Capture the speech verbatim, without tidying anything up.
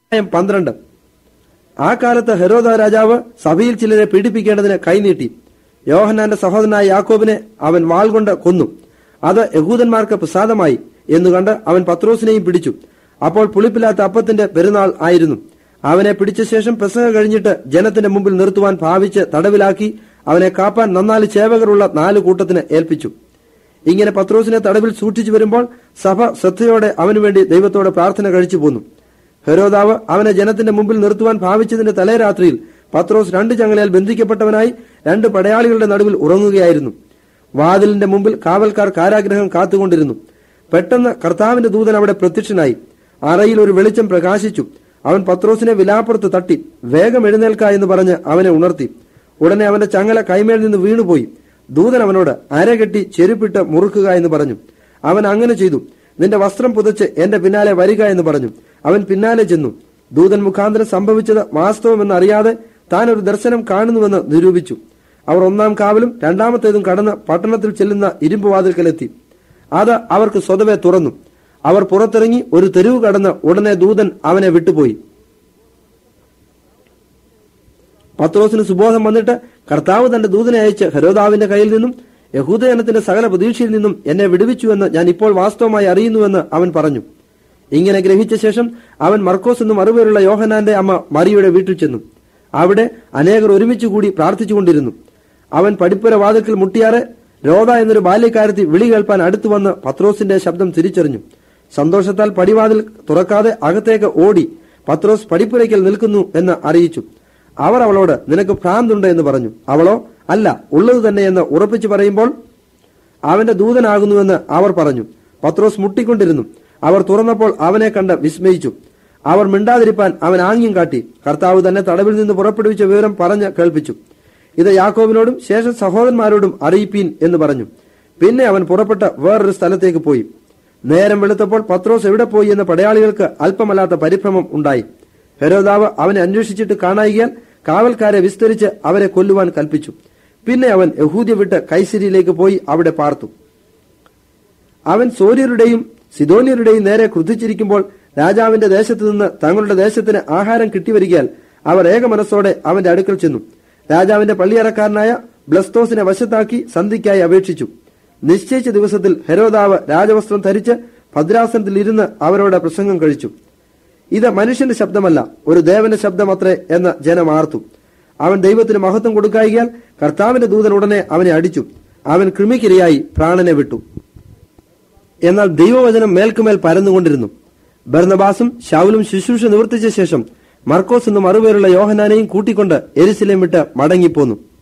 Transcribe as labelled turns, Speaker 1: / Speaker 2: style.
Speaker 1: പന്ത്രണ്ട്. ആ കാലത്ത് ഹെരോദ രാജാവ് സഭയിൽ ചിലരെ പീഡിപ്പിക്കേണ്ടതിന് കൈനീട്ടി. യോഹന്നാന്റെ സഹോദരനായ യാക്കോബിനെ അവൻ വാൾ കൊണ്ട് കൊന്നു. അത് യഹൂദന്മാർക്ക് പ്രസാദമായി എന്നു കണ്ട് അവൻ പത്രോസിനെയും പിടിച്ചു. അപ്പോൾ പുളിപ്പില്ലാത്ത അപ്പത്തിന്റെ പെരുന്നാൾ ആയിരുന്നു. അവനെ പിടിച്ച ശേഷം പെസഹ കഴിഞ്ഞിട്ട് ജനത്തിന്റെ മുമ്പിൽ നിർത്തുവാൻ ഭാവിച്ച് തടവിലാക്കി അവനെ കാപ്പാൻ നന്നാല് ചേവകരുള്ള നാല് കൂട്ടത്തിന് ഏൽപ്പിച്ചു. ഇങ്ങനെ പത്രോസിനെ തടവിൽ സൂക്ഷിച്ചു വരുമ്പോൾ സഭ ശ്രദ്ധയോടെ അവനു വേണ്ടി ദൈവത്തോടെ പ്രാർത്ഥന കഴിച്ചു പോന്നു. ഹെരോദാവ് അവനെ ജനത്തിന്റെ മുമ്പിൽ നിർത്തുവാൻ ഭാവിച്ചതിന്റെ തലേരാത്രിയിൽ പത്രോസ് രണ്ട് ചങ്ങലയാൽ ബന്ധിക്കപ്പെട്ടവനായി രണ്ട് പടയാളികളുടെ നടുവിൽ ഉറങ്ങുകയായിരുന്നു. വാതിലിന്റെ മുമ്പിൽ കാവൽക്കാർ കാരാഗ്രഹം കാത്തുകൊണ്ടിരുന്നു. പെട്ടെന്ന് കർത്താവിന്റെ ദൂതൻ അവിടെ പ്രത്യക്ഷനായി. അറയിൽ ഒരു വെളിച്ചം പ്രകാശിച്ചു. അവൻ പത്രോസിനെ വിലാപ്പുറത്ത് തട്ടി, വേഗം എഴുന്നേൽക്ക എന്ന് പറഞ്ഞ് അവനെ ഉണർത്തി. ഉടനെ അവന്റെ ചങ്ങല കൈമേൽ നിന്ന് വീണുപോയി. ദൂതൻ അവനോട് അരകെട്ടി ചെരുപ്പിട്ട് മുറുക്കുക എന്ന് പറഞ്ഞു. അവൻ അങ്ങനെ ചെയ്തു. നിന്റെ വസ്ത്രം പുതച്ച് എന്റെ പിന്നാലെ വരിക എന്ന് പറഞ്ഞു. അവൻ പിന്നാലെ ചെന്നു. ദൂതൻ മുഖാന്തരം സംഭവിച്ചത് വാസ്തവമെന്ന് അറിയാതെ താൻ ഒരു ദർശനം കാണുന്നുവെന്ന് നിരൂപിച്ചു. അവർ ഒന്നാം കാവലും രണ്ടാമത്തേതും കടന്ന് പട്ടണത്തിൽ ചെല്ലുന്ന ഇരുമ്പുവാതിൽക്കലെത്തി. അത് അവർക്ക് സ്വതവേ തുറന്നു. അവർ പുറത്തിറങ്ങി ഒരു തെരുവ് കടന്ന് ഉടനെ ദൂതൻ അവനെ വിട്ടുപോയി. പത്രോസിന് സുബോധം വന്നിട്ട് കർത്താവ് തന്റെ ദൂതനെ അയച്ച് ഹെരോദാവിന്റെ കയ്യിൽ നിന്നും യഹൂദജനത്തിന്റെ സകല പ്രതീക്ഷയിൽ നിന്നും എന്നെ വിടുവിച്ചുവെന്ന് ഞാൻ ഇപ്പോൾ വാസ്തവമായി അറിയുന്നുവെന്ന് അവൻ പറഞ്ഞു. ഇങ്ങനെ ഗ്രഹിച്ച ശേഷം അവൻ മർക്കോസ് എന്നും മറുപേരുള്ള യോഹന്നാന്റെ അമ്മ മറിയയുടെ വീട്ടിൽ ചെന്നു. അവിടെ അനേകർ ഒരുമിച്ച് കൂടി പ്രാർത്ഥിച്ചുകൊണ്ടിരുന്നു. അവൻ പടിപ്പുര വാതിൽക്കൽ മുട്ടിയാറെ രോധ എന്നൊരു ബാല്യക്കാരത്തി വിളി കേൾപ്പാൻ അടുത്തു വന്ന് പത്രോസിന്റെ ശബ്ദം തിരിച്ചറിഞ്ഞു. സന്തോഷത്താൽ പടിവാതിൽ തുറക്കാതെ അകത്തേക്ക് ഓടി പത്രോസ് പടിപ്പുരയ്ക്കൽ നിൽക്കുന്നു എന്ന് അറിയിച്ചു. അവർ അവളോട് നിനക്ക് ഭ്രാന്തുണ്ട് എന്ന് പറഞ്ഞു. അവളോ അല്ല, ഉള്ളത് തന്നെ എന്ന് ഉറപ്പിച്ചു പറയുമ്പോൾ അവന്റെ ദൂതനാകുന്നുവെന്ന് അവർ പറഞ്ഞു. പത്രോസ് മുട്ടിക്കൊണ്ടിരുന്നു. അവർ തുറന്നപ്പോൾ അവനെ കണ്ട് വിസ്മയിച്ചു. അവർ മിണ്ടാതിരിപ്പാൻ അവൻ ആംഗ്യം കാട്ടി. കർത്താവ് തന്നെ തടവിൽ നിന്ന് പുറപ്പെടുവിച്ച വിവരം പറഞ്ഞ് കേൾപ്പിച്ചു. ഇത് യാക്കോബിനോടും ശേഷം സഹോദരന്മാരോടും അറിയിപ്പീൻ എന്ന് പറഞ്ഞു. പിന്നെ അവൻ പുറപ്പെട്ട് വേറൊരു സ്ഥലത്തേക്ക് പോയി. നേരം വെളുത്തപ്പോൾ പത്രോസ് എവിടെ പോയി എന്ന് പടയാളികൾക്ക് അല്പമല്ലാത്ത പരിഭ്രമം ഉണ്ടായി. ഹെരോദാവ് അവനെ അന്വേഷിച്ചിട്ട് കാണായികയാൽ കാവൽക്കാരെ വിസ്തരിച്ച് അവരെ കൊല്ലുവാൻ കൽപ്പിച്ചു. പിന്നെ അവൻ യഹൂദ്യ വിട്ട് കൈസരിയിലേക്ക് പോയി അവിടെ പാർത്തു. അവൻ സോര്യരുടെയും സിദോന്യരുടെയും നേരെ ക്രുദ്ധിച്ചിരിക്കുമ്പോൾ രാജാവിന്റെ ദേശത്തു നിന്ന് തങ്ങളുടെ ദേശത്തിന് ആഹാരം കിട്ടിവരികയാൽ അവർ ഏകമനസ്സോടെ അവന്റെ അടുക്കൽ ചെന്നു. രാജാവിന്റെ പള്ളിയറക്കാരനായ ബ്ലസ്തോസിനെ വശത്താക്കി സന്ധിക്കായി അപേക്ഷിച്ചു. നിശ്ചയിച്ച ദിവസത്തിൽ ഹെരോദാവ് രാജവസ്ത്രം ധരിച്ച് ഭദ്രാസനത്തിൽ ഇരുന്ന് അവരോട് പ്രസംഗം കഴിച്ചു. ഇത് മനുഷ്യന്റെ ശബ്ദമല്ല, ഒരു ദേവന്റെ ശബ്ദമത്രേ എന്ന് ജനം ആർത്തു. അവൻ ദൈവത്തിന് മഹത്വം കൊടുക്കായികയാൽ കർത്താവിന്റെ ദൂതൻ ഉടനെ അവനെ അടിച്ചു. അവൻ കൃമിക്കിരയായി പ്രാണനെ വിട്ടു. എന്നാൽ ദൈവവചനം മേൽക്കുമേൽ പരന്നുകൊണ്ടിരുന്നു. ബർന്നബാസും ശൗലും ശുശ്രൂഷ നിവർത്തിച്ച ശേഷം മർക്കോസ് എന്നും മറുപേരുള്ള യോഹന്നാനെയും കൂട്ടിക്കൊണ്ട് യെരുശലേം വിട്ട് മടങ്ങിപ്പോന്നു.